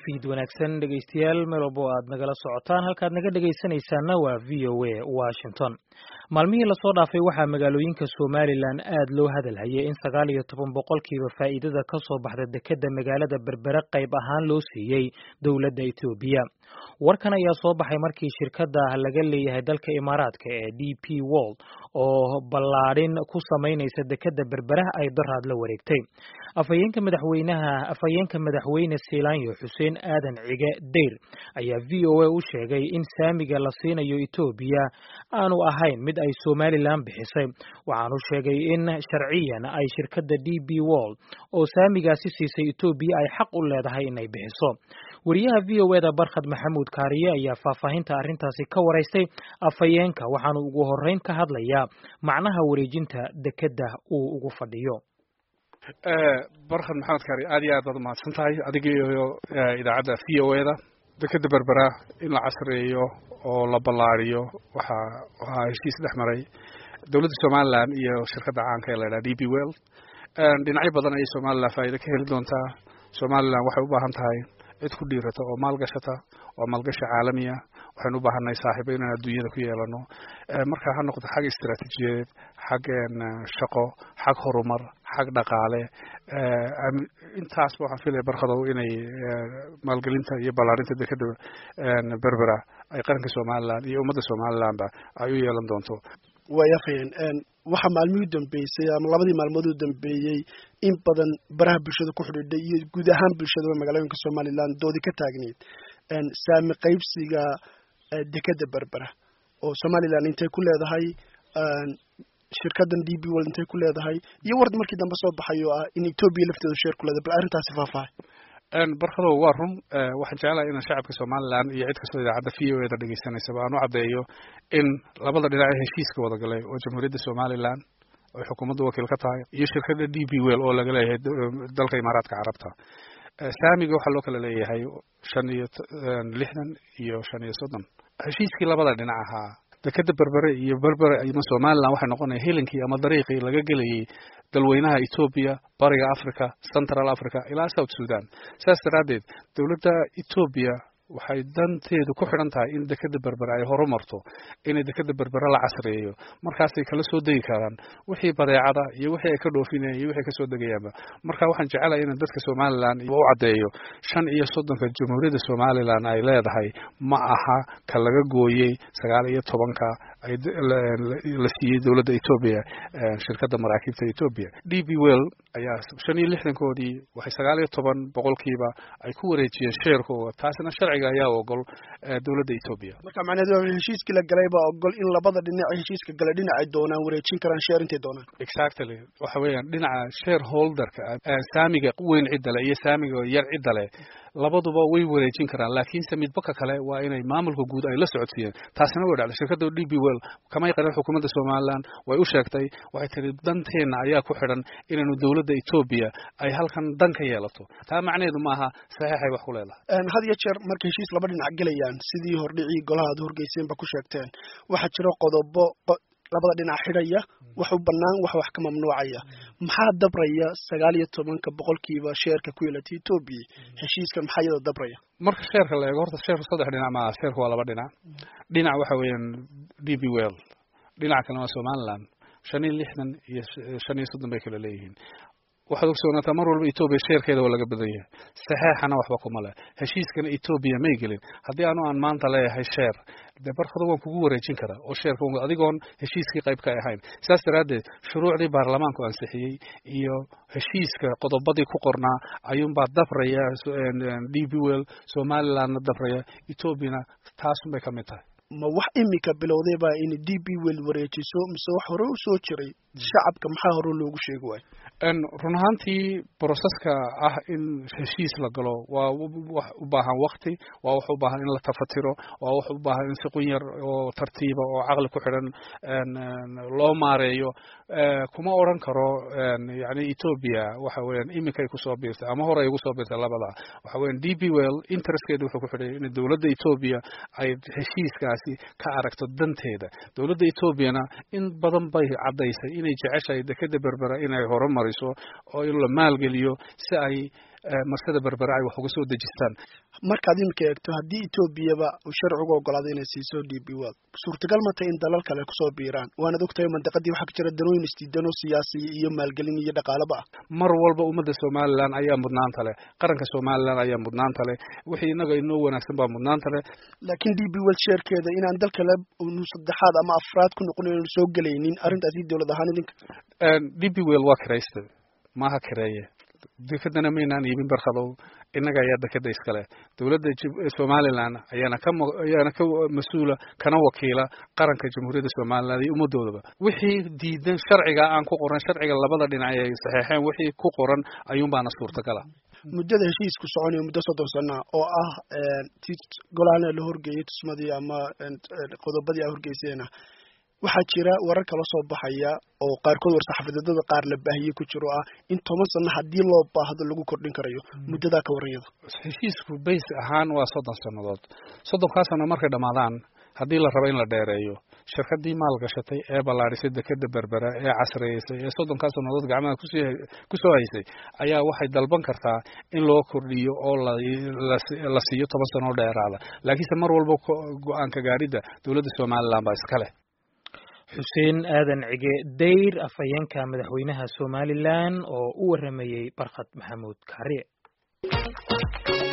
fiid wanaagsan dhegaystayaal meel walba oo aad nagala socotaan halkaad naga dhegaysanaysaana waa VOA Washington. Maalmihii la soo dhaafay waxaa magaalooyinka Somaliland aad loo hadalhayay in 19% faa'iidada ka soo baxda dekedda magaalada Berbera qayb ahaan loo siiyay dowladda Itoobiya. Warkan ayaa soo baxay markii shirkadda laga leeyahay dalka Imaaraadka ee DP World oo ballaadhin ku sameynaysa dekedda Berbera ay daraad la wareegtay. Afhayeenka madaxweyne Siilaanyo Xuseen Aadan Cige Deyr ayaa VOA u sheegay in saamiga la siinayo Itoobiya aanu ahayn mid ay Somaliland bixisay. Waxaanu sheegay in sharciyan ay shirkadda DP World oo saamigaasi siisay Itoobiya ay xaq u leedahay inay bixiso. Wariyaha VOA-da Barkhad Maxamuud Kaariye ayaa faahfaahinta arrintaasi ka waraystay afhayeenka waxaanu ugu horreyn ka hadlayaa macnaha wareejinta dekedda uu ugu fadhiyo. Barkhad Maxamuud Kaariye aad iyo aad baad mahadsan tahay adiga iyo idaacadda VOA-da dekedda Berbera in la casriyeeyo oo la ballaariyo waxaa heshiis dhex maray dowladda Somaliland iyo shirkadda caanka ee la yidhaahdo DP World. Dhinacyo badan ayay Somaliland faa'iido ka heli doontaa. Somaliland waxay u baahan tahay cid ku dhiirata oo maalgashata oo maalgashi caalami ah. Waxaynu u baahannahay saaxiibo inaan adduunyada ku yeelano marka ha noqoto xag istiraatiijiyadeed, xag shaqo, xag horumar, xag dhaqaale. Intaasba waxaan filayaa Barkhadow inay maalgelinta iyo ballaarinta dekedda Berbera ay qaranka Somaliland iyo ummadda Somalilandba ay u yeelan doonto. Waayafeen waxa maalmihii dambeysay ama labadii maalmood u dambeeyay in badan baraha bulshada ku xidhiidhay iyo guud ahaan bulshada magaalooyinka Somaliland doodi ka taagneed saami qaybsiga dekedda Berbera oo Somaliland intay ku leedahay shirkaddan DP World intay ku leedahay iyo warad markii dambe soo baxay oo ah in Itoobiya lafteedu share ku leedahay bal arrintaasi faahfaahay. Barkhadow waa run waxaan jeclahay in shacabka Somaliland iyo cid kasta idaacadda VOA-da dhageysanaysa aan u cadeeyo in labada dhinac ee heshiiska wada galay oo Jamhuuriyadda Somaliland oo xukuumadda wakiil ka tahay iyo shirkadda DP World oo laga leeyahay dalka Imaaraadka Carabta. Saamiga waxaa loo kala leeyahay 65 iyo 35. Heshiiskii labada dhinac ahaa dekedda Berbera iyo Somaliland waxay noqonayaan helinkii ama dariiqii laga gelayay dalweynaha Itoobiya, bariga Afrika, Central Africa ilaa South Sudan. Saas daraadeed dowladda Itoobiya waxay danteedu ku xidhan tahay in dekedda Berbera ay horumarto, in dekedda Berbera la casriyeeyo, markaas ay kala soo degi karaan wixii badeecada iyo wixii ay ka dhoofinayaan iyo wixii ka soo degayaanba. Marka waxaan jecelahay in dadka Somaliland u cadeeyo 35 Jamhuuriyadda Somaliland ay leedahay ma aha ka laga gooyay 19 ay la siiyay dowladda Itoobiya shirkadda maraakiibta Itoobiya. DP World ayaa 65koodii waxay 19% ay ku wareejiyeen share-kooda taasina sharciga ayaa ogol dowladda Itoobiya. Marka macnaheedu heshiiskii la galay baa ogol in labada dhinac heshiiska galay dhinac ay doonaan wareejin karaan share intay doonaan. Exactly waxa weeyaan dhinaca shareholder-ka saamiga weyn cidda iyo saamiga yar cidda leh labaduba way wareejin karaan laakiin midba kale waa inay maamulka guud ay la socodsiiyeen. Taasina way dhacday shirkadda DP World kama yaqaan xukuumadda Somaliland way u sheegtay waxay tiri danteena ayaa ku xidhan inaynu dowladda Itoobiya ay halkan dan ka yeelato. Taa macnaheedu maaha saxiixay wax ku leedahay. Had iyo jeer markay heshiis laba dhinac galayaan sidii hordhicii golaha horgeyseen ba ku sheegteen waxa jira qodobo labada dhinac xidhaya wax u bannaan wax ka mamnuucaya maxaa dabraya 19% share-ka ku yeelatay Itoobiya heshiiska maxaa yada dabraya marka share-ka la eego horta share saddex dhinac ma share-ku waa laba dhinac dhinac waxa weeyaan DP World dhinac kale waa Somaliland 65 iyo 35 bay kala leeyihiin waxaad ogsoonataa mar walba Itoobiya share-keeda waa laga badan yahay saxiixana waxba kuma leh heshiiskana Itoobiya ma gelin haddii aan maanta leeyahay share Barkhadow waan kugu wareejin karaa oo share-ka adigoon heshiiskii qayb ka ahayn saas daraadeed shuruucdii baarlamaanku ansixiyay iyo heshiiska qodobadii ku qornaa ayuunbaa dabraya DP World Somalilandna dabraya Itoobiyana taasun bay ka mid tahay. Ma wax imika bilowday baa in DP World wareejiso mise wax hore u soo jiray shacabka maxaa hore loogu sheegi waay run ahaantii processka ah in heshiis la galo waa wax u baahan waqti waa wax u baahan in la tafatiro waa wax u baahan in si qunyar oo tartiiba oo caqli ku xidhan loo maareeyo kuma oran karo yani Itoobiya waxa weeyaan imikay ku soo biirtay ama hore ay ugu soo biirtay labada waxa weeyaan DP World interestkeedu wuxuu ku xidhay in dowladda Itoobiya ay heshiiskaasi ka aragto danteeda dowladda Itoobiyana in badan bay cadaysay inay jeceshahay dekedda Berbera inay horumariso oo in la maalgeliyo si ay marsada berbera ay wax uga soo dejistaan. markaad iminka eegto haddii Etoobiyaba uu sharcigu ogolaaday inay siiso DP World suurtagal ma tahay in dalal kale kusoo biiraan waana ogtahay mandaqadii waxa ka jira danooyin isdiidano siyaasi iyo maalgelin iyo dhaqaalaba mar walba ummadda Somaliland ayaa mudnaanta leh qaranka Somaliland ayaa mudnaanta leh wixii inaga inoo wanaagsan baa mudnaanta leh laakiin DP World sharekeeda inaan dalka la saddexaad ama afraad ku noqonayn soo galaynin arrintaasi dawlad ahaan idinka DP World waa kireystay maaha kireeye dekadana maynaan iibin barkhadow innaga ayaa dekada iskale dowladda Somaliland ayaana ka mas-uula kana wakiila qaranka jamhuuriyadda Somaliland iyo ummadoodaba wixii diidan sharciga aan ku qoran sharciga labada dhinac ay saxeexeen wixii ku qoran ayuun baana suurtagala muddada heshiisku soconayo muddo 30 sano oo ah golaha la horgeeyay tusmadii ama qodobadii ay horgeysayna waxaa jira warar kala soo baxaya oo qaarkood war-saxaafadeedada qaar la baahiyay ku jiro ah in 10 sano haddii loo baahdo lagu kordhin karayo muddada ka warayada heshiisku base ahaan waa 30 sanadood 30 sano markay dhamaadaan haddii la rabo in la dheereeyo shirkadii maal gashatay ee ballaarisay dekada berbera ee casriyeysay ee 30 sanadood gacmaha ku soo haysay ayaa waxay dalban kartaa in loo kordhiyo oo la siiyo 10 sano dheeraada laakiinse mar walba go'aanka gaarida dawladda Somaliland baa iska leh xuseen aadan cige dayr afayeenka madaxweynaha Somaliland oo u waramayay Barkhad Maxamuud Kaariye